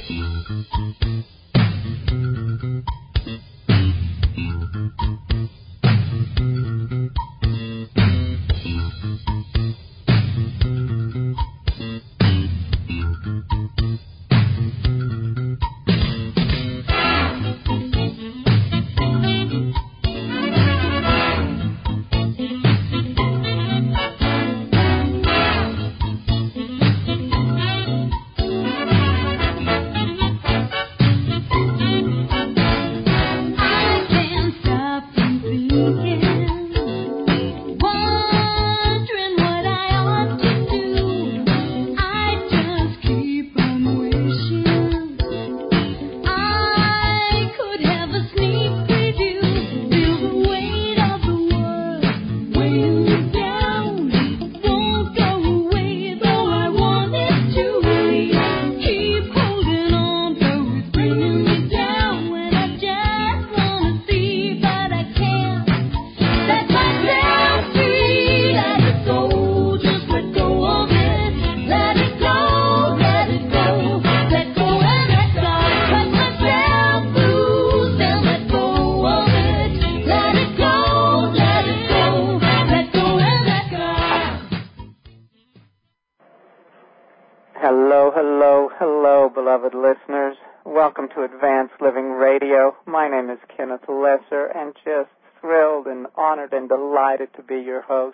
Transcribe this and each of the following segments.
Hello, beloved listeners. Welcome to Advanced Living Radio. My name is Kenneth Lesser, and just thrilled and honored and delighted to be your host.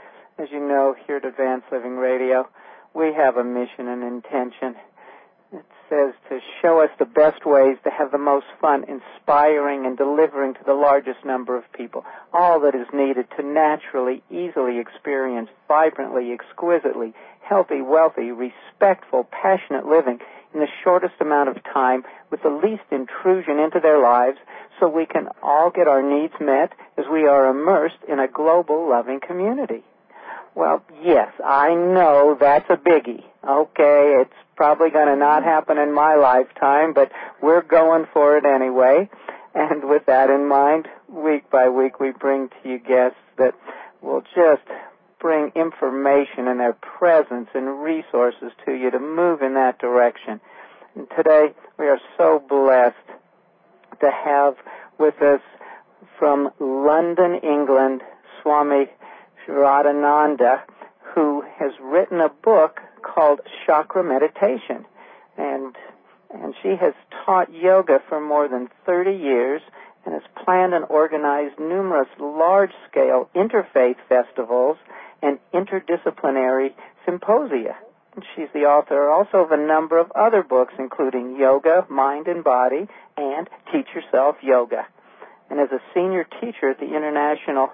As you know, here at Advanced Living Radio, we have a mission and intention. It says to show us the best ways to have the most fun inspiring and delivering to the largest number of people all that is needed to naturally, easily experience vibrantly, exquisitely, healthy, wealthy, respectful, passionate living in the shortest amount of time with the least intrusion into their lives so we can all get our needs met as we are immersed in a global loving community. Well, yes, I know that's a biggie. Okay, it's probably going to not happen in my lifetime, but we're going for it anyway. And with that in mind, week by week we bring to you guests that will just bring information and their presence and resources to you to move in that direction. And today we are so blessed to have with us from London, England, Swami Shraddhananda, who has written a book called Chakra Meditation. And she has taught yoga for more than 30 years and has planned and organized numerous large-scale interfaith festivals and interdisciplinary symposia. And she's the author also of a number of other books, including Yoga, Mind and Body, and Teach Yourself Yoga. And as a senior teacher at the International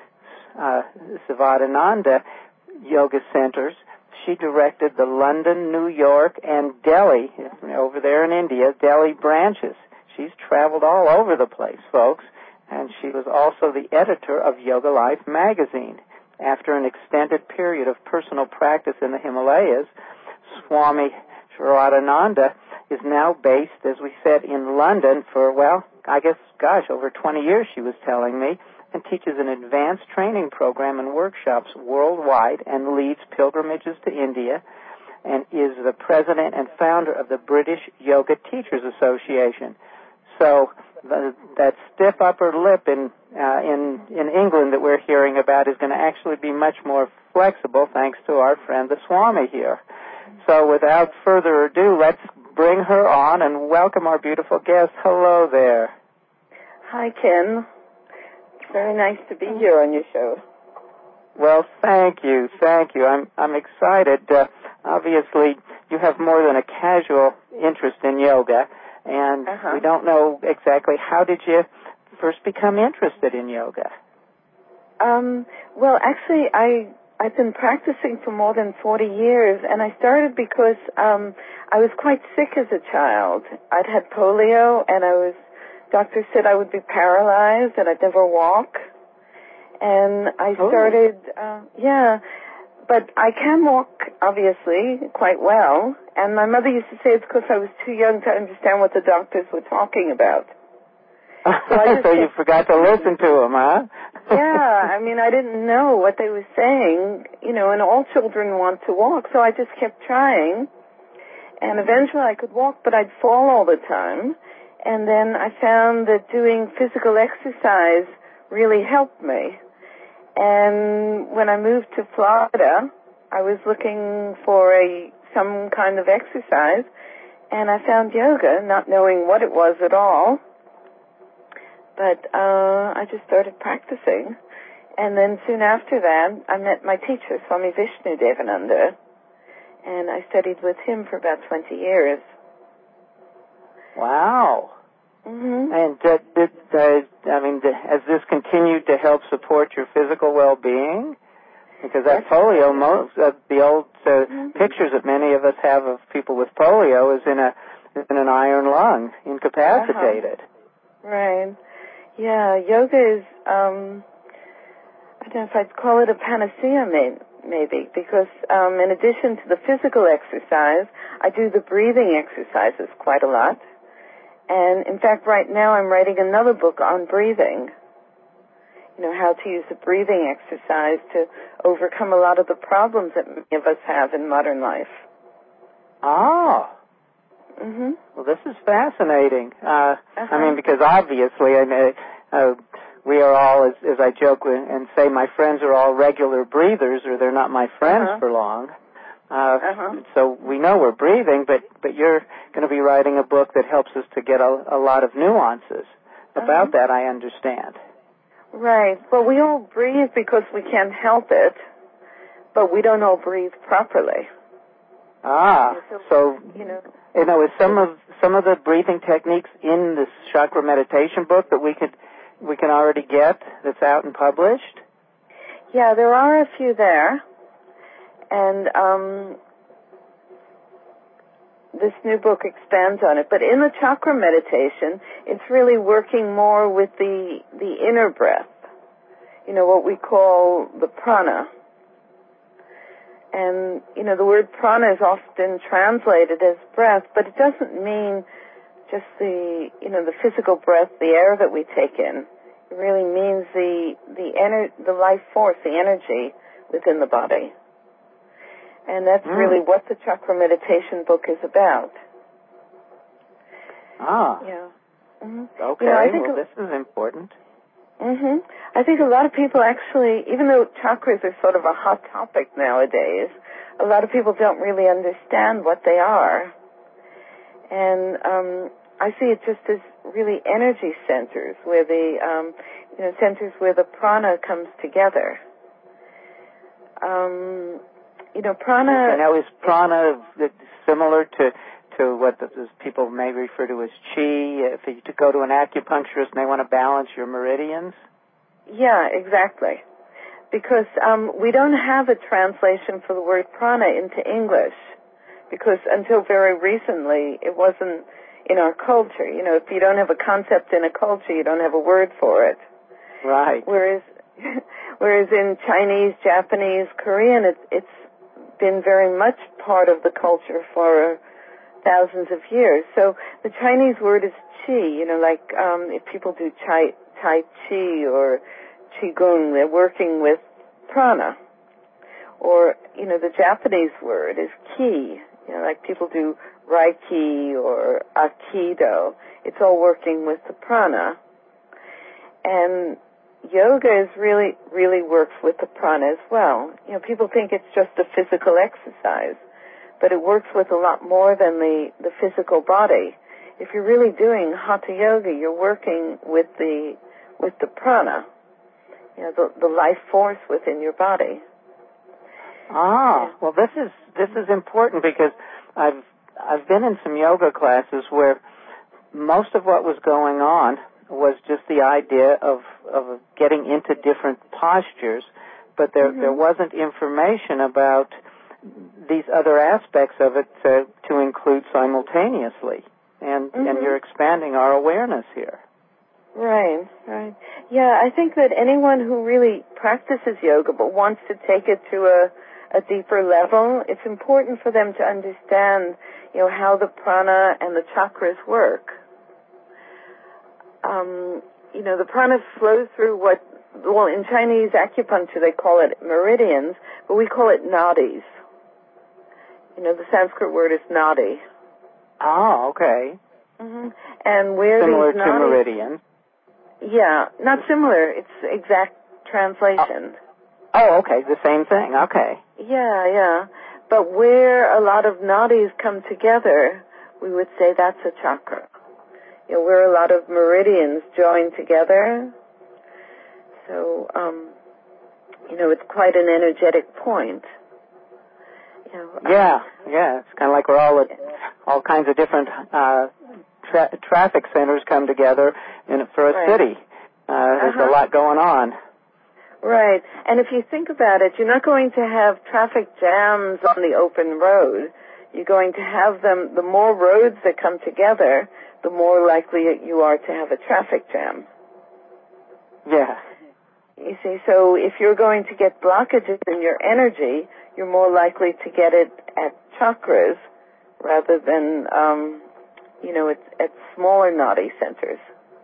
Sivananda Yoga Centers, she directed the London, New York, and Delhi, over there in India, Delhi branches. She's traveled all over the place, folks, and she was also the editor of Yoga Life magazine. After an extended period of personal practice in the Himalayas, Swami Shraddhananda is now based, as we said, in London for, over 20 years, she was telling me, and teaches an advanced training program and workshops worldwide and leads pilgrimages to India and is the president and founder of the British Yoga Teachers Association. So that stiff upper lip in England that we're hearing about is going to actually be much more flexible thanks to our friend the Swami here. So without further ado, let's bring her on and welcome our beautiful guest. Hello there. Hi, Ken. Very nice to be here on your show. Well, thank you. I'm excited. Obviously, you have more than a casual interest in yoga, and we don't know exactly how did you first become interested in yoga. Well, actually, I've been practicing for more than 40 years, and I started because I was quite sick as a child. I'd had polio, and doctors said I would be paralyzed and I'd never walk. And I started, but I can walk, obviously, quite well. And my mother used to say it's because I was too young to understand what the doctors were talking about. So you forgot to listen to them, huh? Yeah, I didn't know what they were saying, and all children want to walk, so I just kept trying. And eventually I could walk, but I'd fall all the time. And then I found that doing physical exercise really helped me. And when I moved to Florida, I was looking for some kind of exercise, and I found yoga, not knowing what it was at all. But I just started practicing. And then soon after that, I met my teacher, Swami Vishnu Devananda, and I studied with him for about 20 years. Wow. Mm-hmm. And has this continued to help support your physical well-being? Because that polio, most of the old pictures that many of us have of people with polio is in an iron lung, incapacitated. Right. Yeah, yoga is, I don't know if I'd call it a panacea, maybe, because in addition to the physical exercise, I do the breathing exercises quite a lot. And in fact, right now I'm writing another book on breathing. You know, how to use the breathing exercise to overcome a lot of the problems that many of us have in modern life. Oh. Mm-hmm. Well, this is fascinating. I mean, because obviously, we are all, as I joke and say, my friends are all regular breathers, or they're not my friends for long. So we know we're breathing, but you're going to be writing a book that helps us to get a lot of nuances about that, I understand. Right. Well, we all breathe because we can't help it, but we don't all breathe properly. So is some of the breathing techniques in this chakra meditation book that we can already get that's out and published? Yeah, there are a few there. And this new book expands on it. But in the chakra meditation, it's really working more with the inner breath, what we call the prana. And, the word prana is often translated as breath, but it doesn't mean just the physical breath, the air that we take in. It really means the life force, the energy within the body. And that's really what the chakra meditation book is about. Yeah. Mm-hmm. Okay, well, this is important. Mm-hmm. I think a lot of people actually, even though chakras are sort of a hot topic nowadays, a lot of people don't really understand what they are. And I see it just as really energy centers, where centers where the prana comes together. Prana... Now, is prana similar to what people may refer to as chi? If you go to an acupuncturist and they want to balance your meridians? Yeah, exactly. Because we don't have a translation for the word prana into English, because until very recently it wasn't in our culture. If you don't have a concept in a culture, you don't have a word for it. Right. Whereas in Chinese, Japanese, Korean, it's been very much part of the culture for thousands of years. So the Chinese word is qi, if people do tai chi or qigong, they're working with prana. Or, the Japanese word is ki, people do reiki or aikido. It's all working with the prana. And yoga really works with the prana as well. People think it's just a physical exercise, but it works with a lot more than the physical body. If you're really doing hatha yoga, you're working with the prana, the life force within your body. Well, this is important, because I've been in some yoga classes where most of what was going on was just the idea of getting into different postures, but there wasn't information about these other aspects of it to include simultaneously, and you're expanding our awareness here. Right. Yeah, I think that anyone who really practices yoga but wants to take it to a deeper level, it's important for them to understand, how the prana and the chakras work. The prana flows through in Chinese acupuncture they call it meridians, but we call it nadis. The Sanskrit word is nadi. Oh, okay. Mm-hmm. And where similar these to meridian. Yeah, not similar. It's exact translation. Oh, okay. The same thing. Okay. Yeah. But where a lot of nadis come together, we would say that's a chakra. Where a lot of meridians join together. So, it's quite an energetic point. Yeah. It's kind of like we're all kinds of different traffic centers come together for a city. There's a lot going on. Right. And if you think about it, you're not going to have traffic jams on the open road. You're going to have them, the more roads that come together, the more likely you are to have a traffic jam. Yeah. You see, so if you're going to get blockages in your energy, you're more likely to get it at chakras rather than, at smaller nadi centers.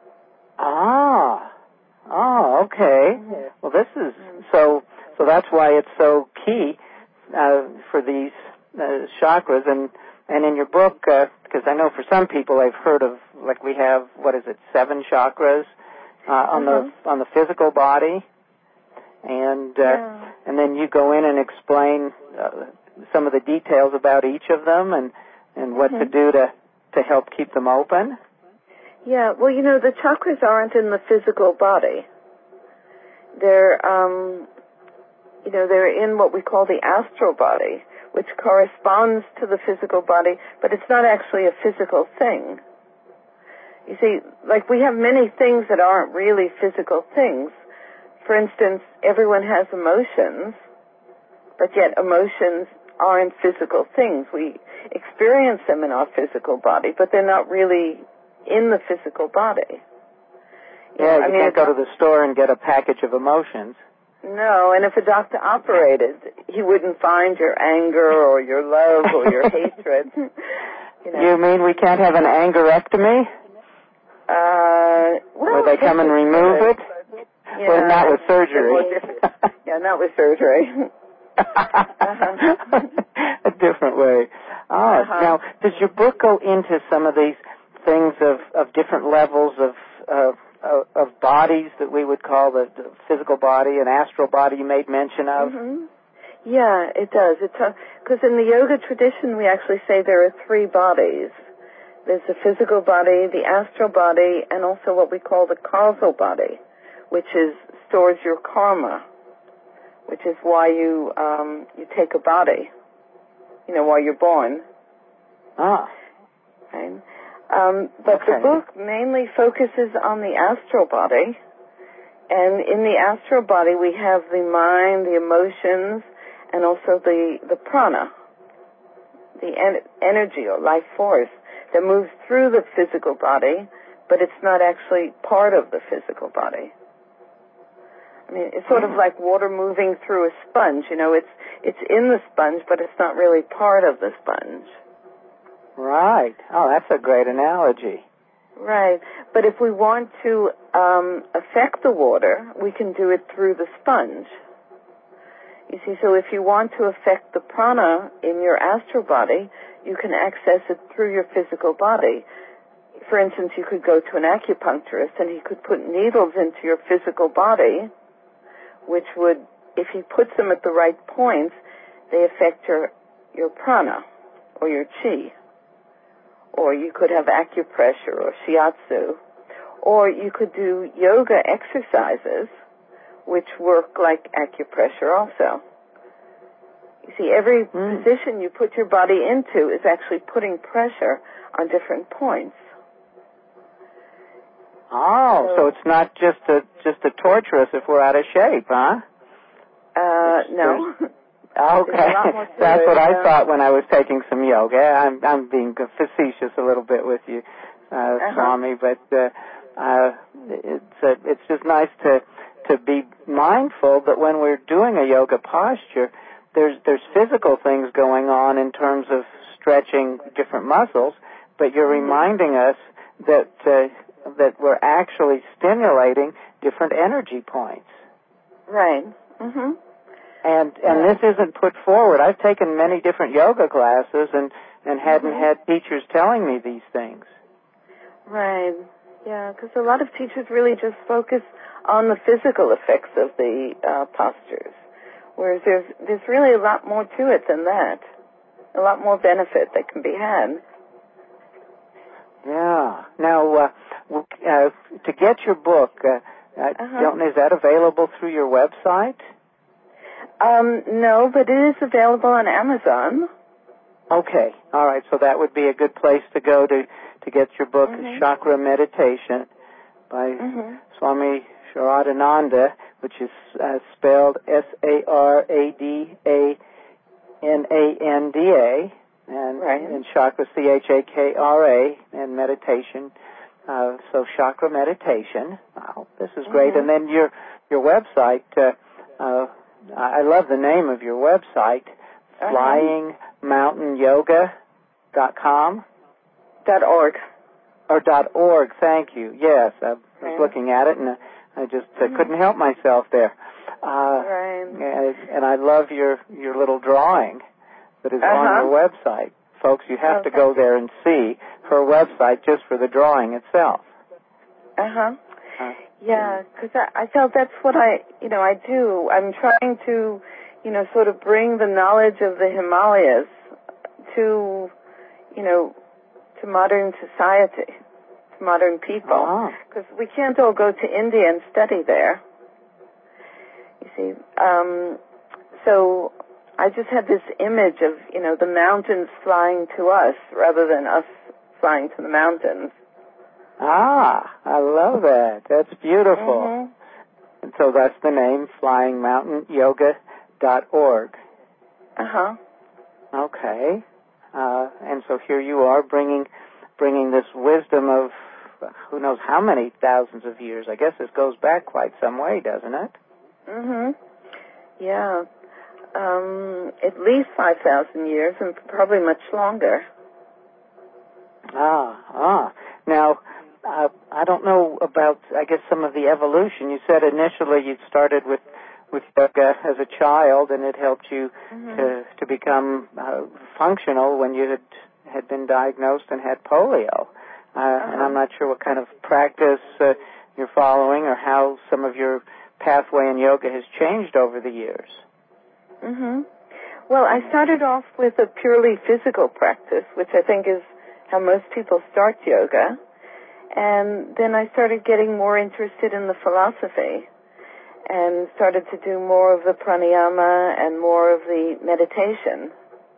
Oh, okay. Well, this is so that's why it's so key for these chakras, and in your book, because I know for some people I've heard of, like, we have 7 chakras on the physical body, and then you go in and explain some of the details about each of them and what to do to help keep them open. Yeah, well, the chakras aren't in the physical body. They're, they're in what we call the astral body, which corresponds to the physical body, but it's not actually a physical thing. You see, like, we have many things that aren't really physical things. For instance, everyone has emotions, but yet emotions aren't physical things. We experience them in our physical body, but they're not really in the physical body. You can't go to the store and get a package of emotions. No, and if a doctor operated, he wouldn't find your anger or your love or your hatred. You mean we can't have an angerectomy? Where they come and remove it? Yeah, well, not with surgery. Not with surgery. A different way. Now, does your book go into some of these things of different levels of bodies that we would call the physical body and astral body you made mention of? Mm-hmm. Yeah, it does. Because in the yoga tradition, we actually say there are 3 bodies. There's the physical body, the astral body, and also what we call the causal body, which stores your karma, which is why you take a body, while you're born. Right? But the book mainly focuses on the astral body, and in the astral body we have the mind, the emotions, and also the prana, the energy or life force that moves through the physical body, but it's not actually part of the physical body. I mean, it's sort of like water moving through a sponge. It's in the sponge, but it's not really part of the sponge. Right. Oh, that's a great analogy. Right. But if we want to affect the water, we can do it through the sponge. You see, so if you want to affect the prana in your astral body, you can access it through your physical body. For instance, you could go to an acupuncturist and he could put needles into your physical body, which would, if he puts them at the right points, they affect your prana or your chi. Or you could have acupressure or shiatsu. Or you could do yoga exercises, which work like acupressure also. You see, every position you put your body into is actually putting pressure on different points. Oh, so it's not just to torture us if we're out of shape, huh? No. Okay, that's what I thought when I was taking some yoga. I'm being facetious a little bit with you, Swami, but it's just nice to be mindful that when we're doing a yoga posture, there's physical things going on in terms of stretching different muscles, but you're reminding us that we're actually stimulating different energy points. Right. Mm-hmm. And this isn't put forward. I've taken many different yoga classes, and and hadn't had teachers telling me these things. Right. Yeah, because a lot of teachers really just focus on the physical effects of the postures, whereas there's really a lot more to it than that. A lot more benefit that can be had. Yeah. Now, to get your book, is that available through your website? No, but it is available on Amazon. Okay. All right. So that would be a good place to go to get your book, Chakra Meditation, by Swami Sharadananda, which is spelled Saradananda, and Chakra Chakra, and meditation. So Chakra Meditation. Wow, this is great. And then your website. I love the name of your website. FlyingMountainYoga.com? .org. Or .org, thank you. Yes, I was looking at it, and I just couldn't help myself there. And I love your little drawing that is on your website. Folks, you have to go there and see her website just for the drawing itself. Yeah, because I felt that's what I do. I'm trying to, sort of bring the knowledge of the Himalayas to, to modern society, to modern people. Because we can't all go to India and study there. You see, so I just had this image of, the mountains flying to us rather than us flying to the mountains. I love that. That's beautiful. And so that's the name, FlyingMountainYoga.org. Okay. And so here you are bringing this wisdom of who knows how many thousands of years. I guess this goes back quite some way, doesn't it? Yeah. At least 5,000 years and probably much longer. Now, I don't know about, I guess, some of the evolution. You said initially you started with yoga as a child, and it helped you to become functional when you had been diagnosed and had polio. And I'm not sure what kind of practice you're following or how some of your pathway in yoga has changed over the years. Well, I started off with a purely physical practice, which I think is how most people start yoga. And then I started getting more interested in the philosophy and started to do more of the pranayama and more of the meditation.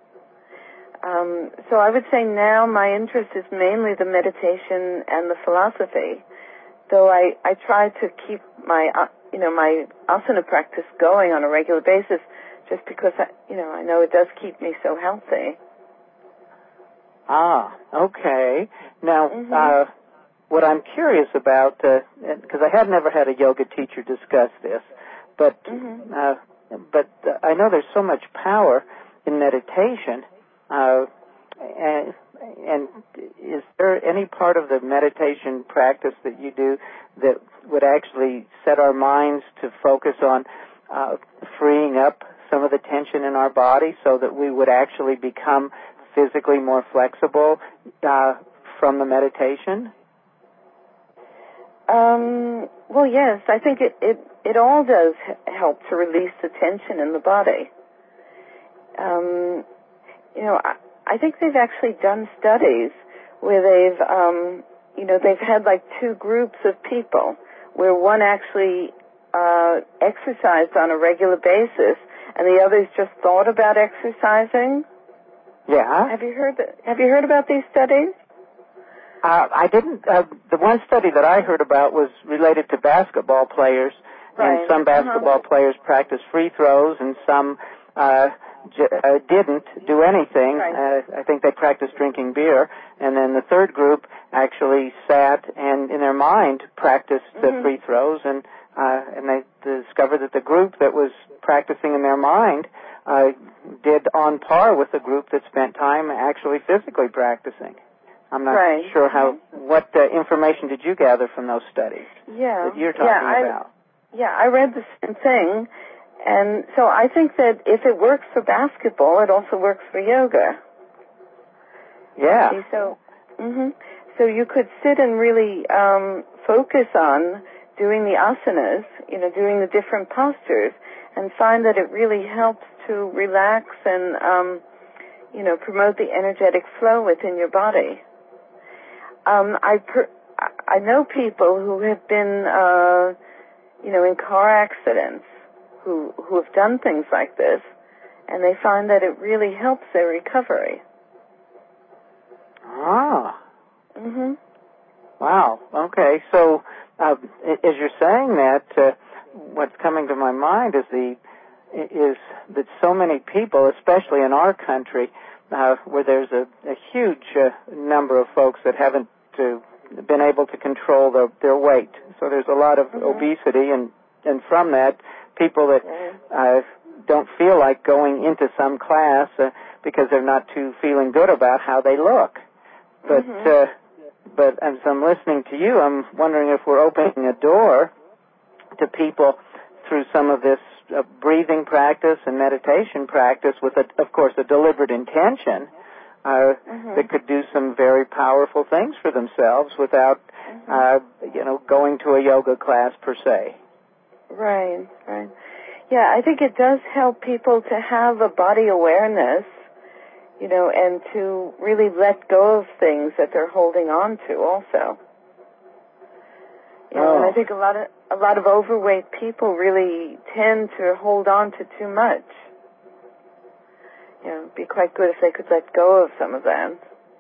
So I would say now my interest is mainly the meditation and the philosophy, though I try to keep my, my asana practice going on a regular basis just because, I know it does keep me so healthy. Okay. Now, what I'm curious about, because I have never had a yoga teacher discuss this, but I know there's so much power in meditation, and is there any part of the meditation practice that you do that would actually set our minds to focus on freeing up some of the tension in our body so that we would actually become physically more flexible from the meditation? Well, yes, I think it all does help to release the tension in the body. I think they've actually done studies where they've had like two groups of people where one actually exercised on a regular basis and the others just thought about exercising. Yeah. Have you heard about these studies? I didn't. The one study that I heard about was related to basketball players, and some basketball players practiced free throws, and some didn't do anything. I think they practiced drinking beer, and then the third group actually sat and, in their mind, practiced the free throws, and they discovered that the group that was practicing in their mind did on par with the group that spent time actually physically practicing. I'm not sure what information did you gather from those studies that you're talking about? I read the same thing, and so I think that if it works for basketball, it also works for yoga. Yeah. See, so you could sit and really focus on doing the asanas, doing the different postures, and find that it really helps to relax and, promote the energetic flow within your body. I know people who have been, in car accidents who have done things like this, and they find that it really helps their recovery. Ah. Wow. Okay. So, as you're saying that, what's coming to my mind is that so many people, especially in our country, where there's a huge number of folks that haven't been able to control their weight. So there's a lot of obesity, and from that, people that don't feel like going into some class because they're not too feeling good about how they look. But as I'm listening to you, I'm wondering if we're opening a door to people through some of this breathing practice and meditation practice with, of course, a deliberate intention that could do some very powerful things for themselves without, going to a yoga class per se. Right. Yeah, I think it does help people to have a body awareness, and to really let go of things that they're holding on to also. And I think a lot of overweight people really tend to hold on to too much. It'd be quite good if they could let go of some of that.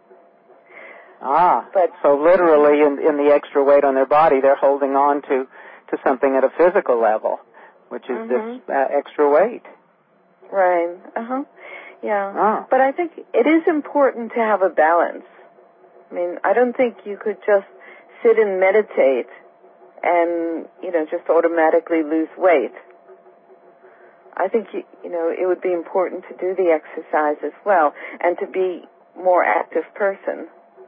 So literally in the extra weight on their body, they're holding on to something at a physical level, which is this extra weight. Right. Yeah. But I think it is important to have a balance. I mean, I don't think you could just sit and meditate and, just automatically lose weight. I think, it would be important to do the exercise as well and to be a more active person.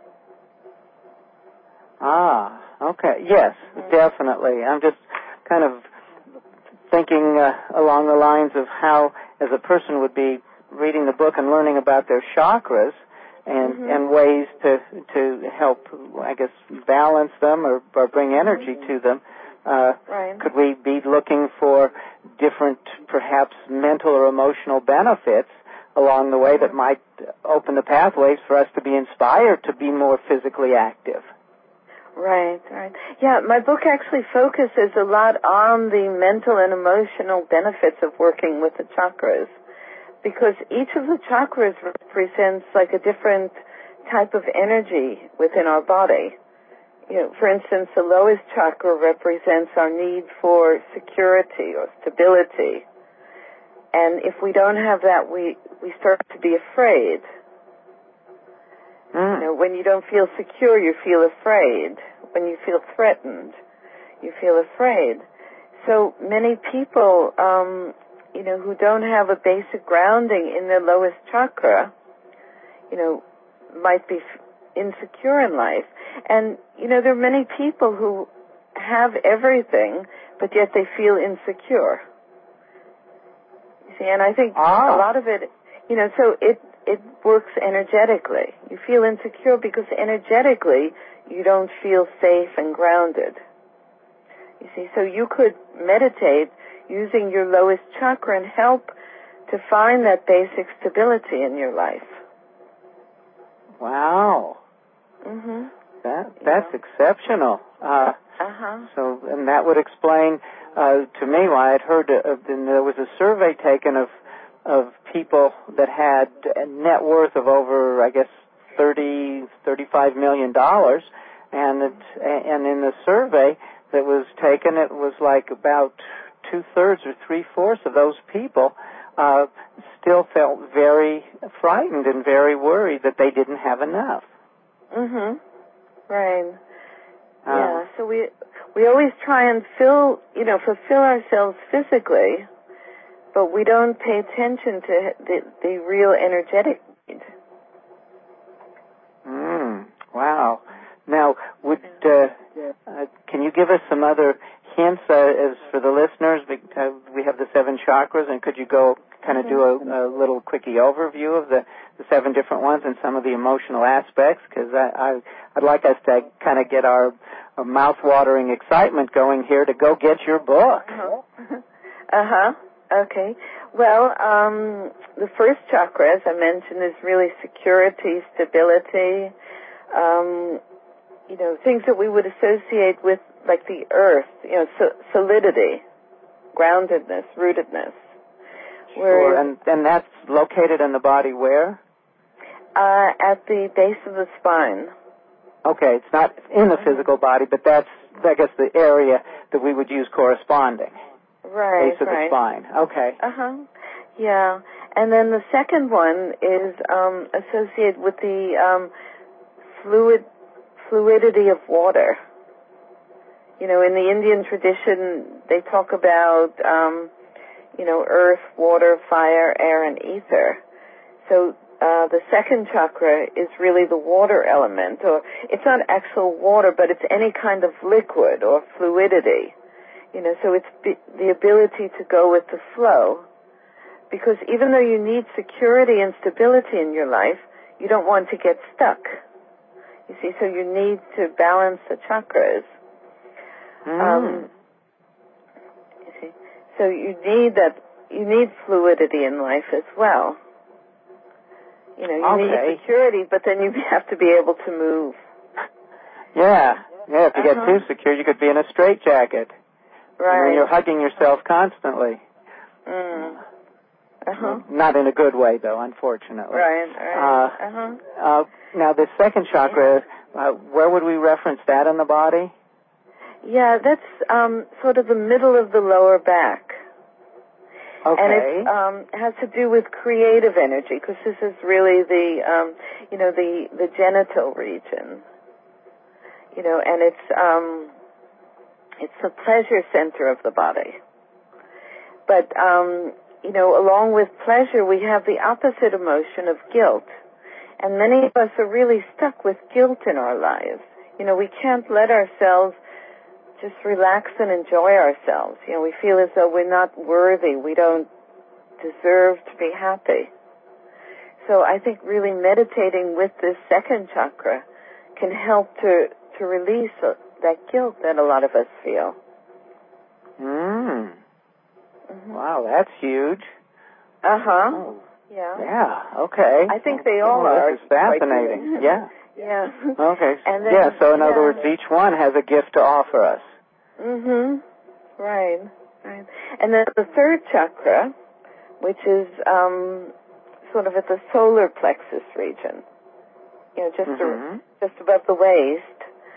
Okay. Yes, definitely. I'm just kind of thinking along the lines of how, as a person would be reading the book and learning about their chakras and ways to help, I guess, balance them or bring energy to them. Could we be looking for different, perhaps mental or emotional benefits along the way that might open the pathways for us to be inspired to be more physically active? Right. Yeah, my book actually focuses a lot on the mental and emotional benefits of working with the chakras, because each of the chakras represents like a different type of energy within our body. For instance, the lowest chakra represents our need for security or stability. And if we don't have that, we start to be afraid. When you don't feel secure, you feel afraid. When you feel threatened, you feel afraid. So many people, who don't have a basic grounding in their lowest chakra, might be insecure in life. And, there are many people who have everything, but yet they feel insecure. You see, and I think a lot of it, so it works energetically. You feel insecure because energetically you don't feel safe and grounded. You see, so you could meditate using your lowest chakra and help to find that basic stability in your life. Wow. That's exceptional. So, and that would explain to me why I'd heard there was a survey taken of people that had a net worth of over, I guess, $35 million, and in the survey that was taken, it was like about 2/3 or 3/4 of those people still felt very frightened and very worried that they didn't have enough. Right. Yeah. So we always try and fulfill ourselves physically, but we don't pay attention to the real energetic need. Wow. Now, can you give us some other hints as for the listeners? Because we have the 7 chakras, and could you go kind of do a little quickie overview of the 7 different ones and some of the emotional aspects, because I'd like us to kind of get our mouth-watering excitement going here to go get your book. Okay. Well, the first chakra, as I mentioned, is really security, stability, things that we would associate with, like the earth, solidity, groundedness, rootedness. Sure, and that's located in the body where? At the base of the spine. Okay, it's not in the physical body, but that's, I guess, the area that we would use corresponding. Right, base of the spine. Okay. Yeah. And then the second one is associated with the fluidity of water. In the Indian tradition, they talk about, earth, water, fire, air, and ether. So the second chakra is really the water element, or it's not actual water, but it's any kind of liquid or fluidity. So it's the ability to go with the flow. Because even though you need security and stability in your life, you don't want to get stuck. You see, so you need to balance the chakras. You see, so you need fluidity in life as well. You need security, but then you have to be able to move. Yeah, if you get too secure, you could be in a straitjacket. Right. And you're hugging yourself constantly. Not in a good way, though, unfortunately. Right. Now, the second chakra, where would we reference that in the body? Yeah, that's sort of the middle of the lower back. Okay. And it has to do with creative energy, because this is really the genital region. And it's the pleasure center of the body. But, along with pleasure, we have the opposite emotion of guilt. And many of us are really stuck with guilt in our lives. We can't let ourselves just relax and enjoy ourselves. We feel as though we're not worthy. We don't deserve to be happy. So I think really meditating with this second chakra can help to release that guilt that a lot of us feel. Wow, that's huge. Oh. Yeah, okay. I think they all are. This is fascinating. Yeah. Yeah. Okay. And then, so in other words, each one has a gift to offer us. Right. And then the third chakra, which is sort of at the solar plexus region, just above the waist,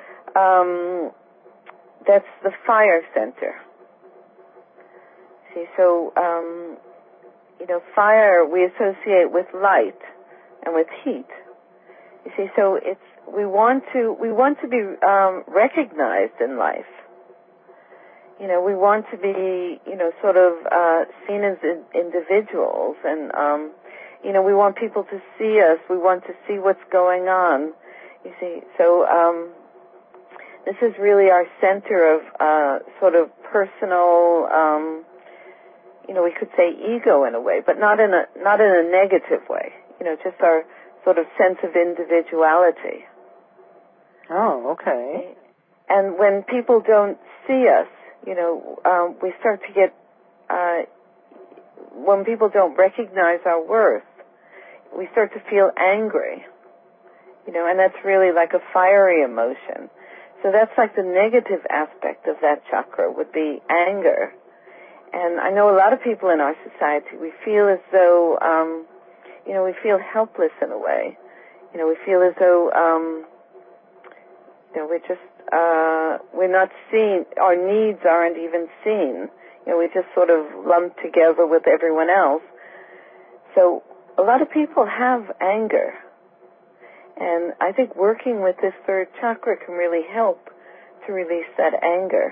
that's the fire center. See, so, fire we associate with light and with heat. You see, so we want to be recognized in life. We want to be, sort of seen as individuals, and we want people to see us. We want to see what's going on. You see, so this is really our center of sort of personal, we could say ego in a way, but not in a negative way. Just our sort of sense of individuality. Oh, okay. And when people don't see us, we start to get, when people don't recognize our worth, we start to feel angry, and that's really like a fiery emotion. So that's like the negative aspect of that chakra would be anger. And I know a lot of people in our society, we feel as though, we feel helpless in a way. We feel as though, we're not seen, our needs aren't even seen. We just sort of lump together with everyone else. So a lot of people have anger. And I think working with this third chakra can really help to release that anger.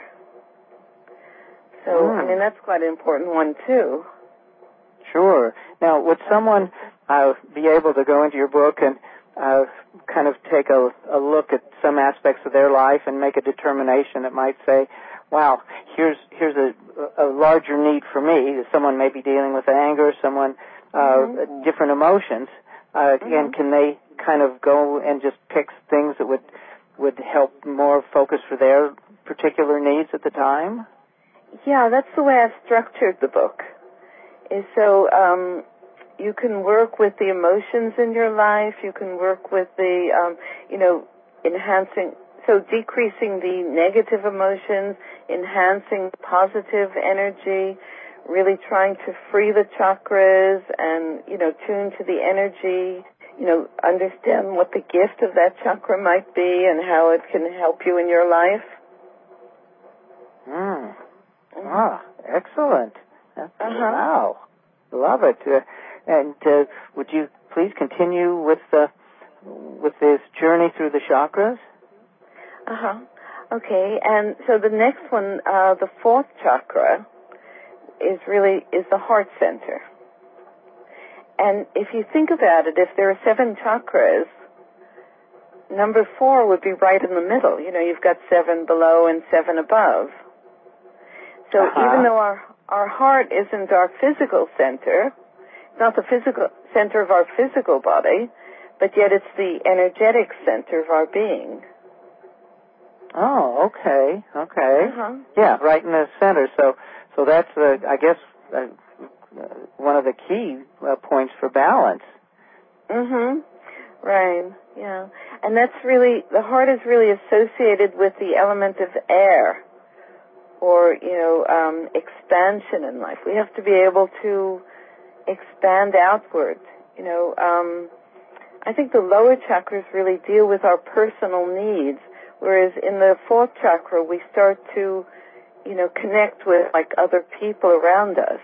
So, that's quite an important one, too. Sure. Now, would someone be able to go into your book and kind of take a look at some aspects of their life and make a determination that might say, wow, here's a larger need for me. Someone may be dealing with anger, someone different emotions. And can they kind of go and just pick things that would help more focus for their particular needs at the time? Yeah, that's the way I've structured the book. Is so you can work with the emotions in your life. You can work with the, decreasing the negative emotions, enhancing positive energy, really trying to free the chakras and, tune to the energy, understand what the gift of that chakra might be and how it can help you in your life. Excellent. Wow. Love it. And would you please continue with this journey through the chakras? Okay, and so the next one, the fourth chakra, is the heart center. And if you think about it, if there are 7 chakras, number 4 would be right in the middle. You've got 7 below and 7 above. So even though our heart isn't our physical center, it's not the physical center of our physical body, but yet it's the energetic center of our being. Oh, okay. Yeah, right in the center. So that's I guess one of the key points for balance. Right. Yeah, and that's really, the heart is really associated with the element of air, or expansion in life. We have to be able to expand outward. I think the lower chakras really deal with our personal needs, whereas in the fourth chakra we start to, connect with other people around us.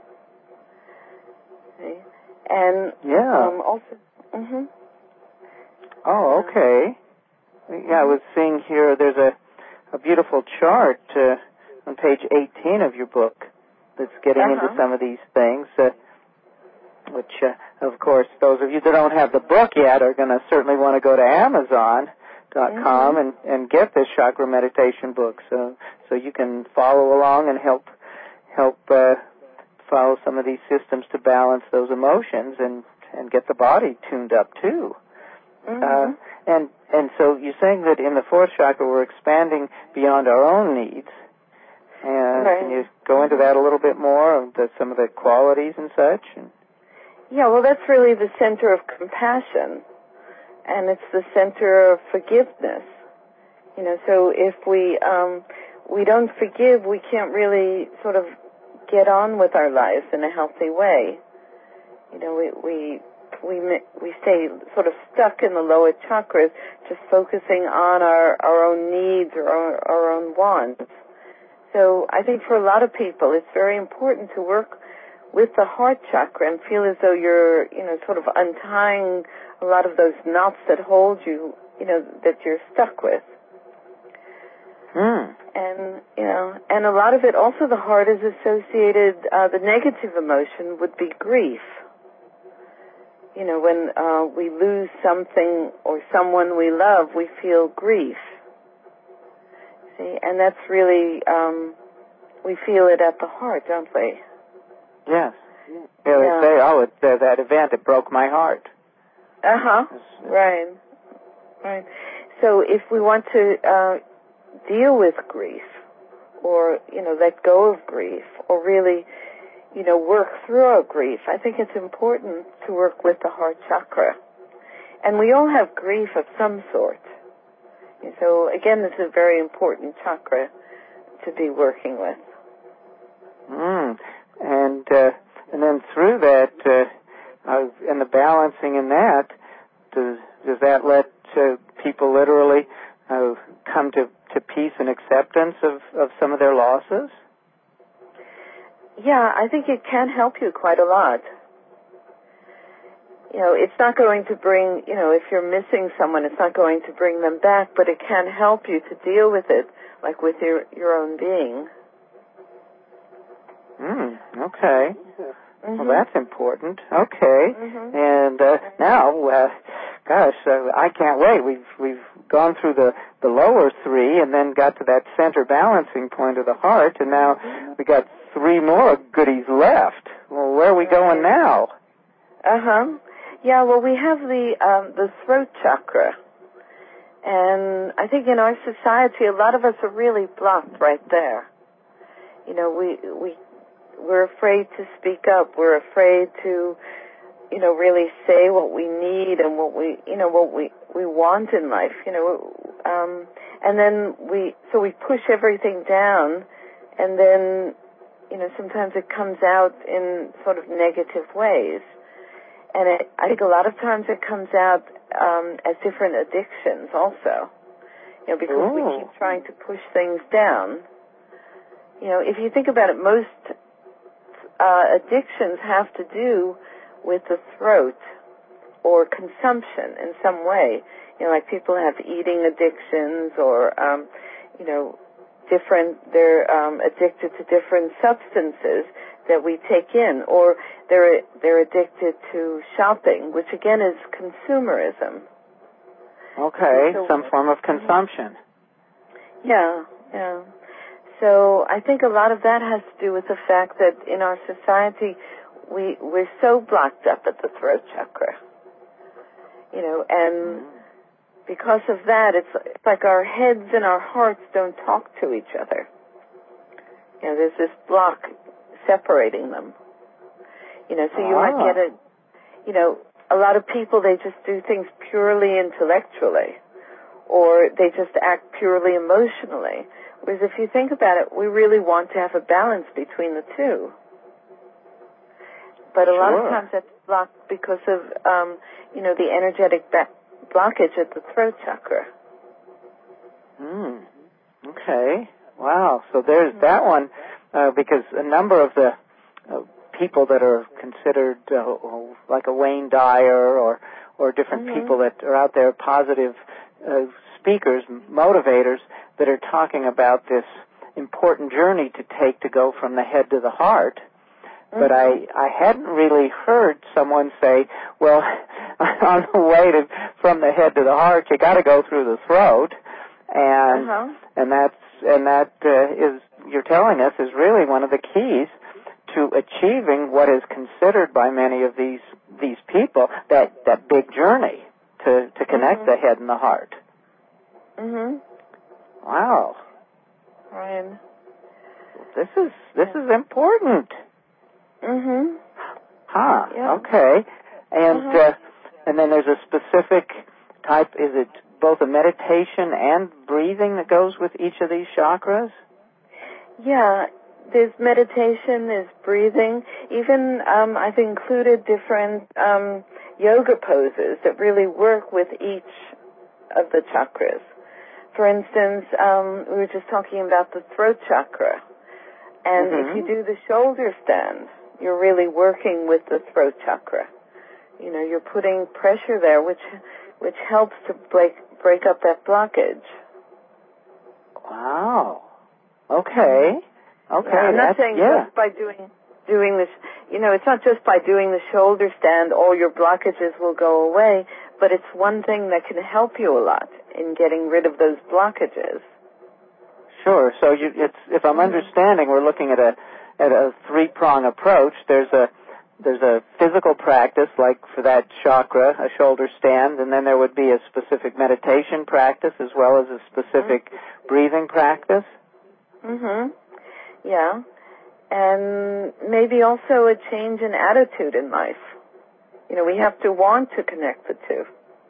Okay? And also. Oh, okay. Yeah, I was seeing here. There's a beautiful chart on page 18 of your book that's getting into some of these things. Which, of course, those of you that don't have the book yet are going to certainly want to go to Amazon.com and get this chakra meditation book, so you can follow along and help follow some of these systems to balance those emotions and get the body tuned up too. And so you're saying that in the fourth chakra we're expanding beyond our own needs. And can you go into that a little bit more, of some of the qualities and such? Yeah, well, that's really the center of compassion, and it's the center of forgiveness. So if we don't forgive, we can't really sort of get on with our lives in a healthy way. We stay sort of stuck in the lower chakras, just focusing on our own needs or our own wants. So I think for a lot of people, it's very important to work with the heart chakra and feel as though you're, sort of untying a lot of those knots that hold you, that you're stuck with. And a lot of it, also the heart is associated, the negative emotion would be grief. When we lose something or someone we love, we feel grief. See, and that's really, we feel it at the heart, don't we? Yes. Yeah, they say, that event, it broke my heart. Right. So if we want to deal with grief, or, let go of grief, or really, work through our grief, I think it's important to work with the heart chakra. And we all have grief of some sort. And so, again, this is a very important chakra to be working with. And then through that, and the balancing in that, does that let people literally come to peace and acceptance of some of their losses? Yeah, I think it can help you quite a lot. It's not going to bring, if you're missing someone, it's not going to bring them back, but it can help you to deal with it, like with your own being. Okay. Well, that's important. Okay. And now, I can't wait. We've gone through the lower 3 and then got to that center balancing point of the heart, and now we got 3 more goodies left. Well, where are we going now? Yeah, well, we have the throat chakra. And I think in our society, a lot of us are really blocked right there. You know, we're afraid to speak up. We're afraid to, you know, really say what we need and what we want in life. You know, and then we push everything down, and then, you know, sometimes it comes out in sort of negative ways. And I think a lot of times it comes out as different addictions also. You know, because we keep trying to push things down. You know, if you think about it, most addictions have to do with the throat or consumption in some way. You know, like people have eating addictions or, you know, they're addicted to different substances that we take in, or they're addicted to shopping, which again is consumerism. Okay, so, some form of consumption. Yeah. So I think a lot of that has to do with the fact that in our society we're so blocked up at the throat chakra. You know, and because of that, it's like our heads and our hearts don't talk to each other. You know, there's this block separating them. You know, so you might get it, you know, a lot of people, they just do things purely intellectually, or they just act purely emotionally. Whereas if you think about it, we really want to have a balance between the two. But a lot of times that's blocked because of, you know, the energetic blockage at the throat chakra. Okay. Wow. So there's that one, because a number of the people that are considered like a Wayne Dyer or different people that are out there, positive speakers, motivators, that are talking about this important journey to take to go from the head to the heart. But I hadn't really heard someone say, well, on the way from the head to the heart, you got to go through the throat, and that is, you're telling us, is really one of the keys to achieving what is considered by many of these people that big journey to connect the head and the heart. Wow. Ryan. This is important. Yeah. Okay. And then there's a specific type, is it both a meditation and breathing that goes with each of these chakras? Yeah, there's meditation, there's breathing. Even I've included different yoga poses that really work with each of the chakras. For instance, we were just talking about the throat chakra. And if you do the shoulder stand, you're really working with the throat chakra. You know, you're putting pressure there, which helps to break up that blockage. Wow. Okay. Yeah, I'm not saying just by doing this, you know, it's not just by doing the shoulder stand all your blockages will go away, but it's one thing that can help you a lot in getting rid of those blockages. Sure. So if I'm understanding, we're looking at a three-prong approach. There's a physical practice, like for that chakra, a shoulder stand, and then there would be a specific meditation practice as well as a specific breathing practice. Yeah. And maybe also a change in attitude in life. You know, we have to want to connect the two.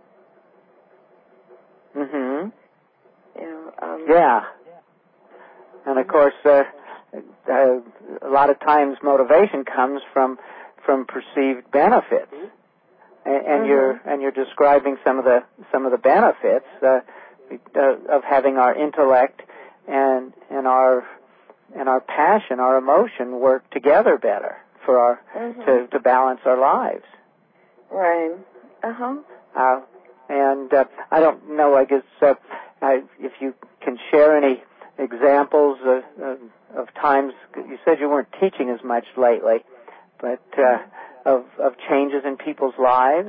You know, yeah. And of course, a lot of times motivation comes from perceived benefits, and you're describing some of the benefits of having our intellect and our passion, our emotion work together better for our to balance our lives. Right. And I don't know. I guess if you can share any examples of times. You said you weren't teaching as much lately, but of changes in people's lives.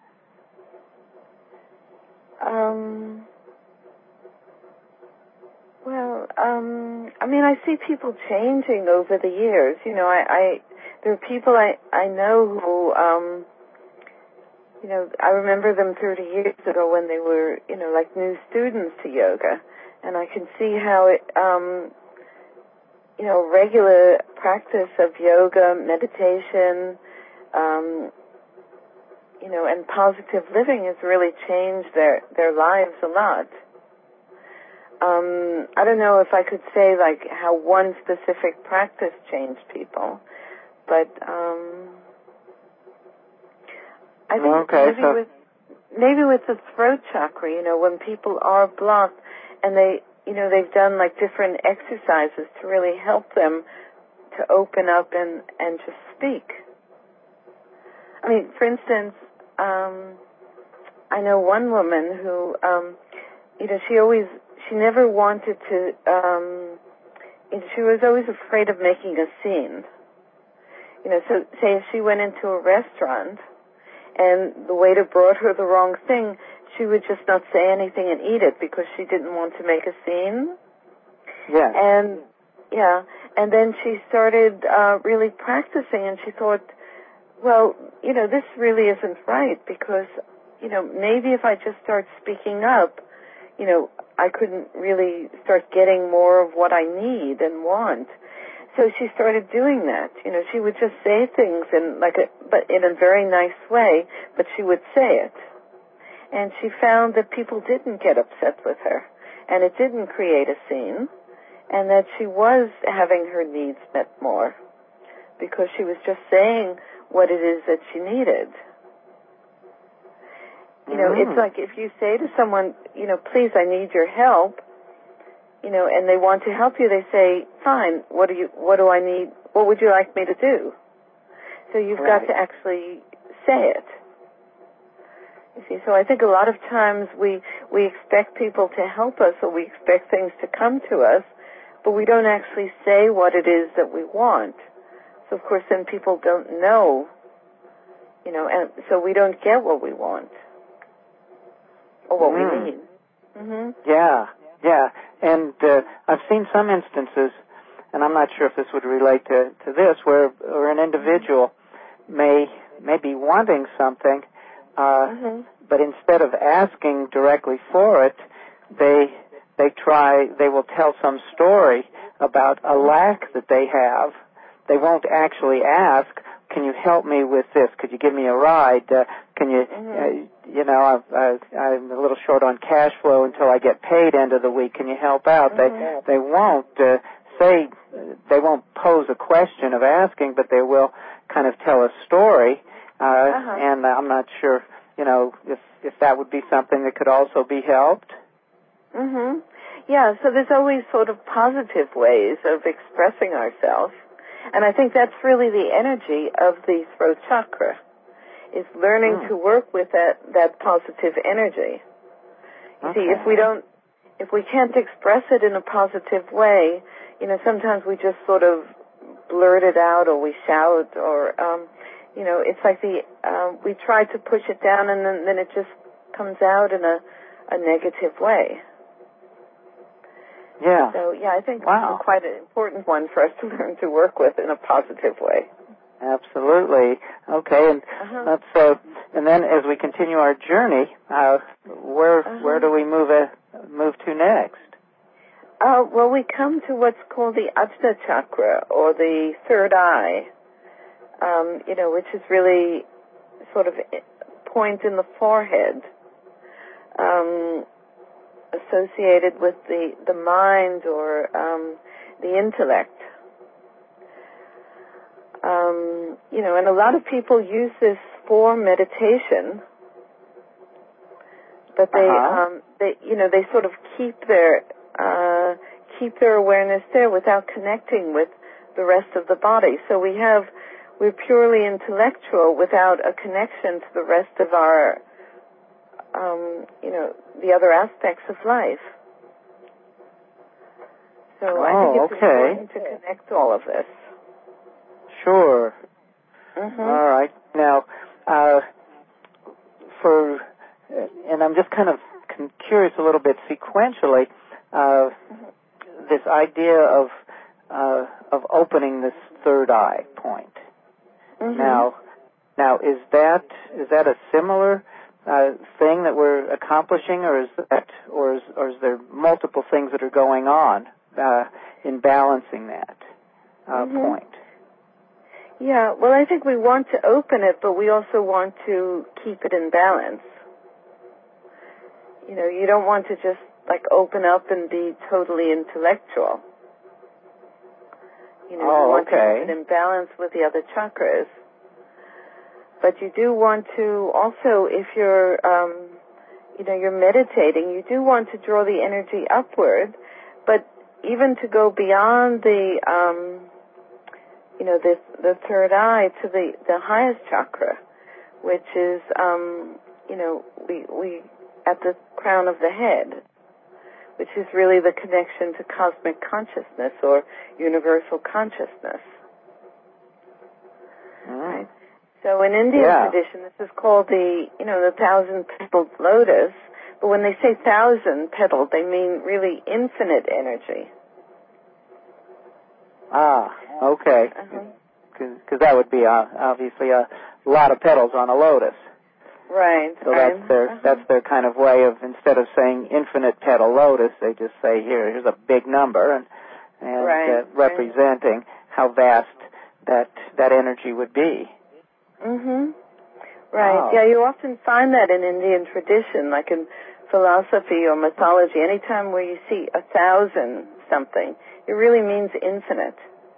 Well, I mean, I see people changing over the years. You know, there are people I know I remember them 30 years ago when they were, like new students to yoga. And I can see how it, regular practice of yoga, meditation, and positive living has really changed their lives a lot. I don't know if I could say like how one specific practice changed people, but I think maybe with the throat chakra, when people are blocked and they've done like different exercises to really help them to open up and just speak. I mean, for instance, I know one woman who, she never wanted to, she was always afraid of making a scene. So say if she went into a restaurant and the waiter brought her the wrong thing, she would just not say anything and eat it because she didn't want to make a scene. Yeah. And then she started really practicing, and she thought, well, this really isn't right because, maybe if I just start speaking up, I couldn't really start getting more of what I need and want. So she started doing that. She would just say things but in a very nice way, but she would say it. And she found that people didn't get upset with her, and it didn't create a scene, and that she was having her needs met more because she was just saying what it is that she needed. It's like if you say to someone, please, I need your help, and they want to help you, they say, fine, what do I need? What would you like me to do? So you've got to actually say it. You see, so I think a lot of times we expect people to help us, or we expect things to come to us, but we don't actually say what it is that we want. So of course then people don't know, and so we don't get what we want or what we need. Mm-hmm. Yeah. And I've seen some instances, and I'm not sure if this would relate to this, where an individual may be wanting something, but instead of asking directly for it, they will tell some story about a lack that they have. They won't actually ask, can you help me with this? Could you give me a ride? Can you, I'm a little short on cash flow until I get paid end of the week. Can you help out? They won't they won't pose a question of asking, but they will kind of tell a story. And I'm not sure, if that would be something that could also be helped. Mhm. Yeah, so there's always sort of positive ways of expressing ourselves. And I think that's really the energy of the throat chakra, is learning to work with that positive energy. You see, if we can't express it in a positive way, sometimes we just sort of blurt it out, or we shout, or, it's like we try to push it down, and then it just comes out in a negative way. Yeah. So, I think it's quite an important one for us to learn to work with in a positive way. Absolutely. Okay, and and then as we continue our journey, where do we move to next? Well, we come to what's called the Ajna chakra, or the third eye, which is really sort of a point in the forehead, associated with the mind or the intellect. And a lot of people use this for meditation, but they sort of keep their awareness there without connecting with the rest of the body. So we're purely intellectual without a connection to the rest of our the other aspects of life. So I think it's important to connect all of this. Sure. All right. Now, and I'm just kind of curious a little bit sequentially, this idea of opening this third eye point. Now Now, is that a similar thing that we're accomplishing, or is there multiple things that are going on in balancing that point? Yeah, well, I think we want to open it, but we also want to keep it in balance. You know, you don't want to just like open up and be totally intellectual. You know, you want to keep it in balance with the other chakras. But you do want to also, if you're, you're meditating, you do want to draw the energy upward, but even to go beyond the third eye to the highest chakra, which is, we at the crown of the head, which is really the connection to cosmic consciousness or universal consciousness. Right? So in Indian tradition, this is called the 1,000-petaled lotus. But when they say 1,000-petaled, they mean really infinite energy. Ah, okay. Because that would be obviously a lot of petals on a lotus. Right. So that's their kind of way of, instead of saying infinite petal lotus, they just say here's a big number and representing how vast that energy would be. Right. Oh. Yeah, you often find that in Indian tradition, like in philosophy or mythology. Anytime where you see 1,000 something, it really means infinite.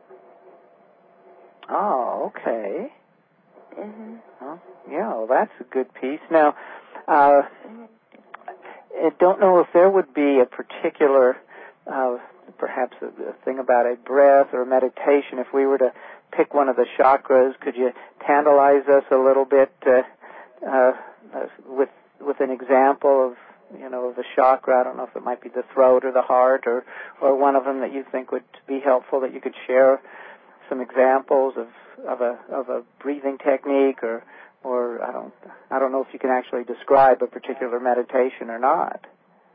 Oh, okay. Well, yeah, well, that's a good piece. Now, I don't know if there would be a particular, perhaps a thing about a breath or a meditation. If we were to pick one of the chakras, could you tantalize us a little bit with an example of a chakra? I don't know if it might be the throat or the heart or one of them that you think would be helpful, that you could share some examples of a breathing technique or I don't know if you can actually describe a particular meditation or not.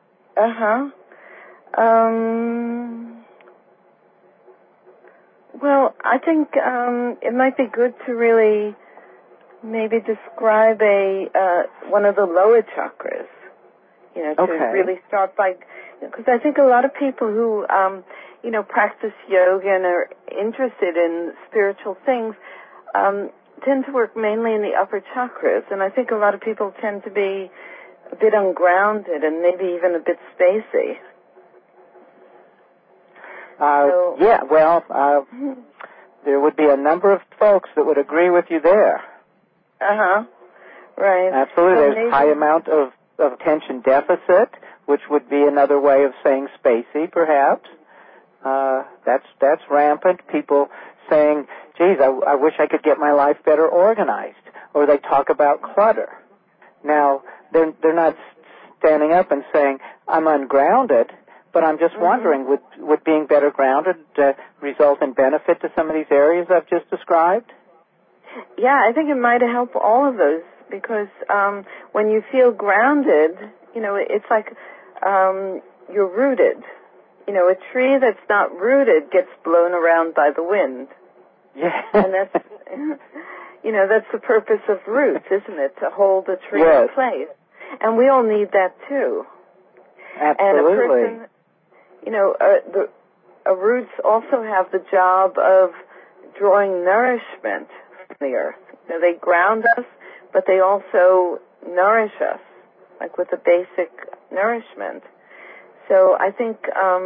Well, I think it might be good to really maybe describe one of the lower chakras, to really start by, because I think a lot of people who, practice yoga and are interested in spiritual things tend to work mainly in the upper chakras, and I think a lot of people tend to be a bit ungrounded and maybe even a bit spacey. There would be a number of folks that would agree with you there. Right. Absolutely. There's a high amount of attention deficit, which would be another way of saying spacey, perhaps. That's rampant. People saying, geez, I wish I could get my life better organized. Or they talk about clutter. Now, they're not standing up and saying, I'm ungrounded, but I'm just wondering, would being better grounded result in benefit to some of these areas I've just described? Yeah, I think it might help all of those, because when you feel grounded, it's like you're rooted. A tree that's not rooted gets blown around by the wind. Yeah. And that's, that's the purpose of roots, isn't it? To hold the tree in place. And we all need that too. Absolutely. And a person, roots also have the job of drawing nourishment from the earth. They ground us, but they also nourish us, like with the basic nourishment. So I think,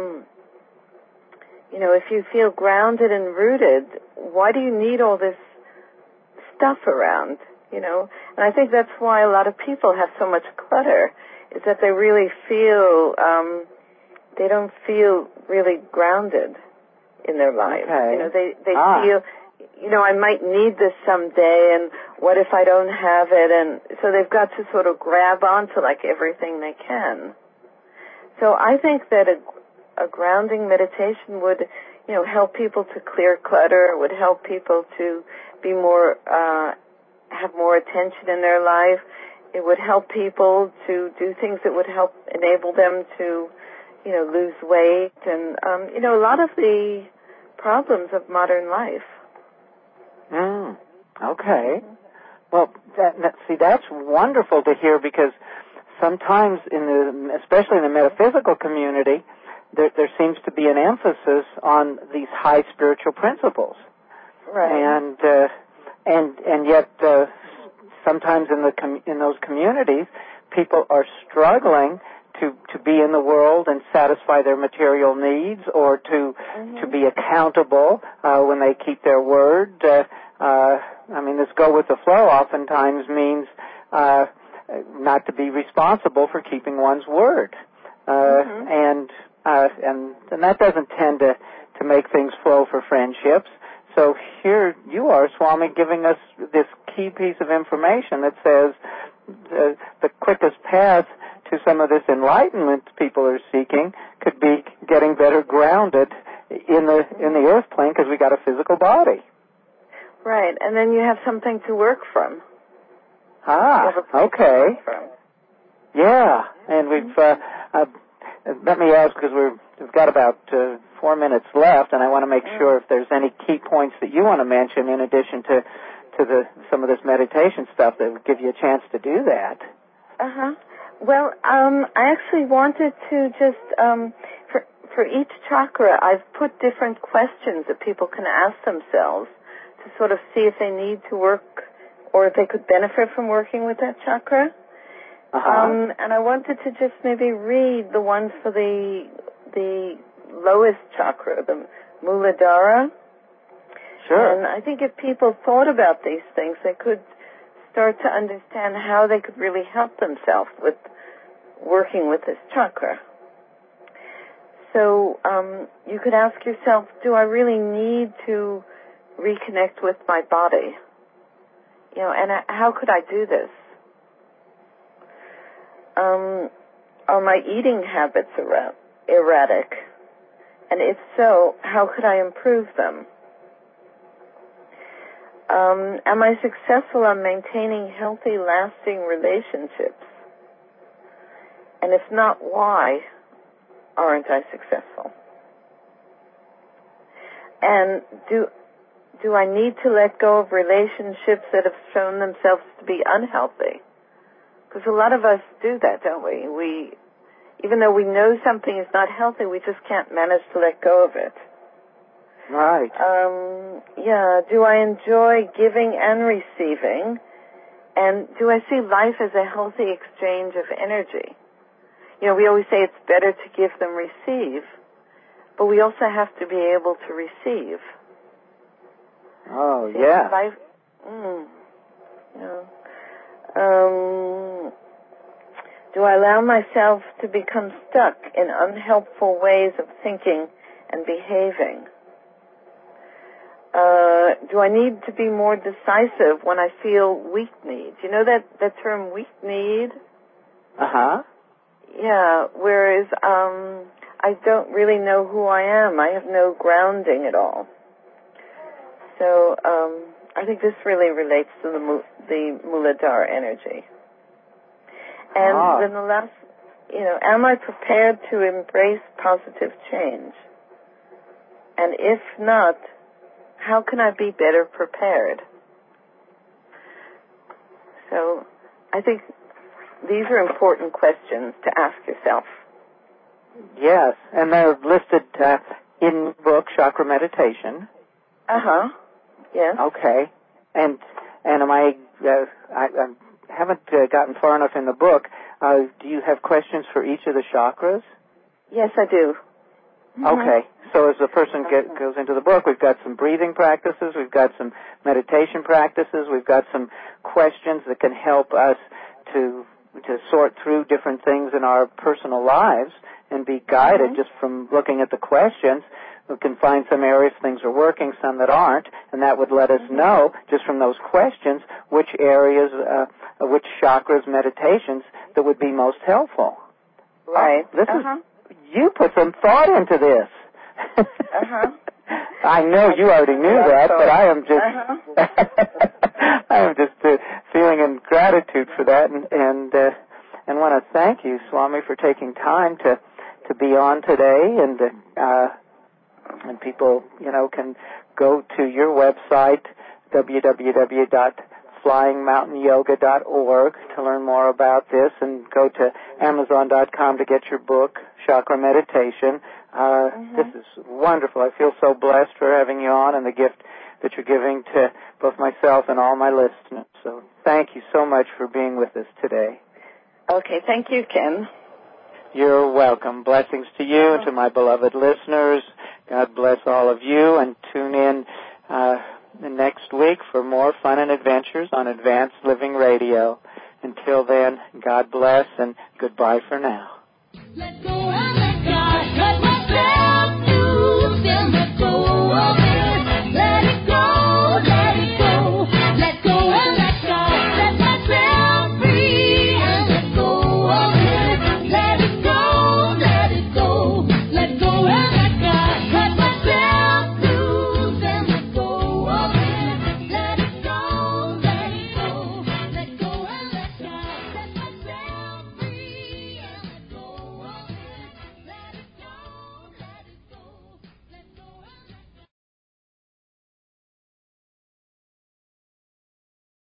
if you feel grounded and rooted, why do you need all this stuff around, And I think that's why a lot of people have so much clutter, is that they really feel, they don't feel really grounded in their lives. Okay. They feel, I might need this someday, and what if I don't have it? And so they've got to sort of grab onto like everything they can. So I think that a grounding meditation would, help people to clear clutter, would help people to be more, have more attention in their life. It would help people to do things that would help enable them to, lose weight and, a lot of the problems of modern life. Okay. Well, that's wonderful to hear, because sometimes, especially in the metaphysical community, there seems to be an emphasis on these high spiritual principles. Right. And yet sometimes in those communities, people are struggling to be in the world and satisfy their material needs, or to be accountable when they keep their word. This go with the flow oftentimes means not to be responsible for keeping one's word, and that doesn't tend to make things flow for friendships. So here you are, Swami, giving us this key piece of information that says the quickest path to some of this enlightenment people are seeking could be getting better grounded in the earth plane, because we got a physical body. Right, and then you have something to work from. Okay. Yeah, and we've let me ask, because we've got about 4 minutes left, and I want to make sure if there's any key points that you want to mention in addition to some of this meditation stuff that would give you a chance to do that. Well, I actually wanted to just for each chakra, I've put different questions that people can ask themselves to sort of see if they need to work, or if they could benefit from working with that chakra. And I wanted to just maybe read the ones for the lowest chakra, the Muladhara. Sure. And I think if people thought about these things, they could start to understand how they could really help themselves with working with this chakra. So you could ask yourself, do I really need to reconnect with my body? And how could I do this? Are my eating habits erratic? And if so, how could I improve them? Am I successful on maintaining healthy, lasting relationships? And if not, why aren't I successful? And do I need to let go of relationships that have shown themselves to be unhealthy? Because a lot of us do that, don't we? Even though we know something is not healthy, we just can't manage to let go of it. Right. Do I enjoy giving and receiving? And do I see life as a healthy exchange of energy? We always say it's better to give than receive, but we also have to be able to receive. Oh, yeah. Life, do I allow myself to become stuck in unhelpful ways of thinking and behaving? Do I need to be more decisive when I feel weak need? You know that term, weak need? Yeah, whereas I don't really know who I am. I have no grounding at all. So I think this really relates to the Muladhara energy. And then the last, am I prepared to embrace positive change? And if not, how can I be better prepared? So I think these are important questions to ask yourself. Yes, and they're listed in the book, Chakra Meditation. Yes. Okay. And am I haven't gotten far enough in the book. Do you have questions for each of the chakras? Yes, I do. Okay. So as the person goes into the book, we've got some breathing practices, we've got some meditation practices, we've got some questions that can help us to sort through different things in our personal lives and be guided just from looking at the questions. We can find some areas things are working, some that aren't, and that would let us know, just from those questions, which areas, which chakras, meditations that would be most helpful. Right. You put some thought into this. I know you already knew that, but I am just, I am just feeling in gratitude for that, and want to thank you, Swami, for taking time to be on today, and people, can go to your website, www.thoughts, flyingmountainyoga.org to learn more about this, and go to Amazon.com to get your book, Chakra Meditation. This is wonderful. I feel so blessed for having you on and the gift that you're giving to both myself and all my listeners. So thank you so much for being with us today. Okay, thank you, Ken. You're welcome. Blessings to you and to my beloved listeners. God bless all of you, and tune in next week for more fun and adventures on Advanced Living Radio. Until then, God bless and goodbye for now. Let go.